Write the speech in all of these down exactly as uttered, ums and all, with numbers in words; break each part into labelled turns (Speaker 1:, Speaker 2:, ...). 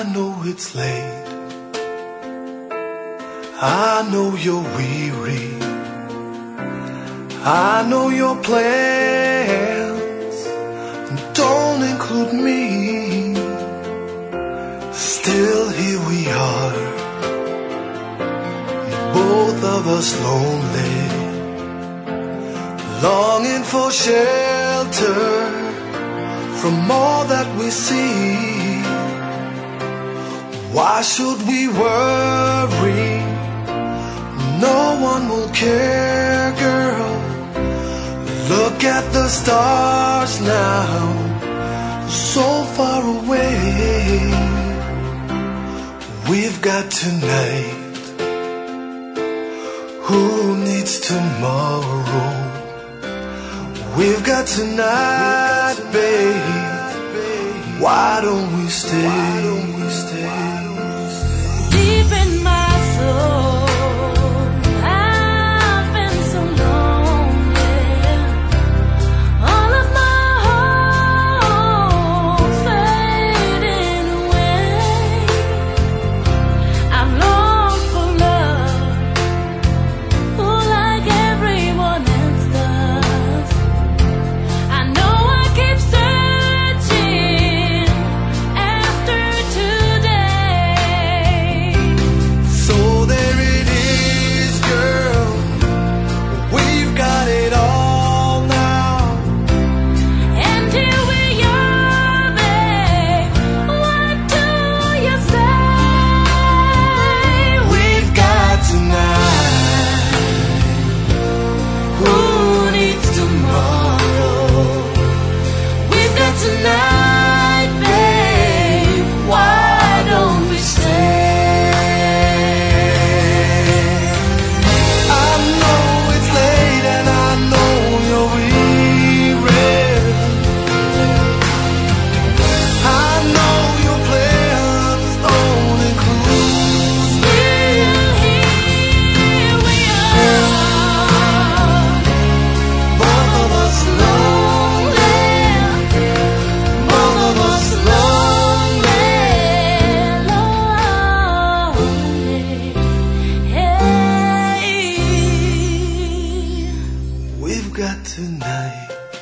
Speaker 1: know it's late. I know you're weary. I know your plans don't include me. Still here we are, both of us lonely, longing for shelter from all that we see. Why should we worry? No one will care, girl. Look at the stars now, so far away. We've got tonight. Who needs tomorrow? We've got tonight, babe. Why don't we stay? Why don't we stay?
Speaker 2: Deep in my soul, I've been so lonely. All of my hopes fading away. I'm longed for love, oh, like everyone else does. I know I keep searching after today.
Speaker 1: So there it is, girl. We've got it all now.
Speaker 2: And here we are, babe. What do you say?
Speaker 1: We've got tonight. Who needs tomorrow? We've got tonight, babe. Why don't we stay? I know it's late and I know you're weary. I know your plans don't include me.
Speaker 2: Here we are,
Speaker 1: Both of us lonely, both of us lonely.
Speaker 2: lonely. Hey.
Speaker 1: We've got tonight.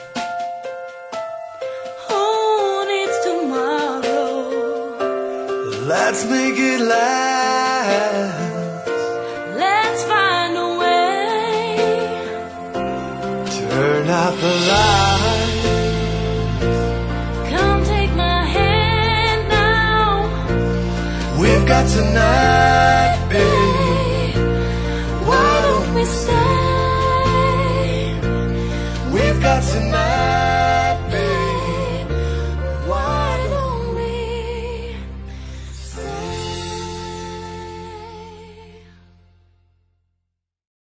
Speaker 2: Who needs tomorrow?
Speaker 1: Let's make it last.
Speaker 2: Let's find a way.
Speaker 1: Turn out the light.
Speaker 2: Come take my hand now.
Speaker 1: We've got tonight.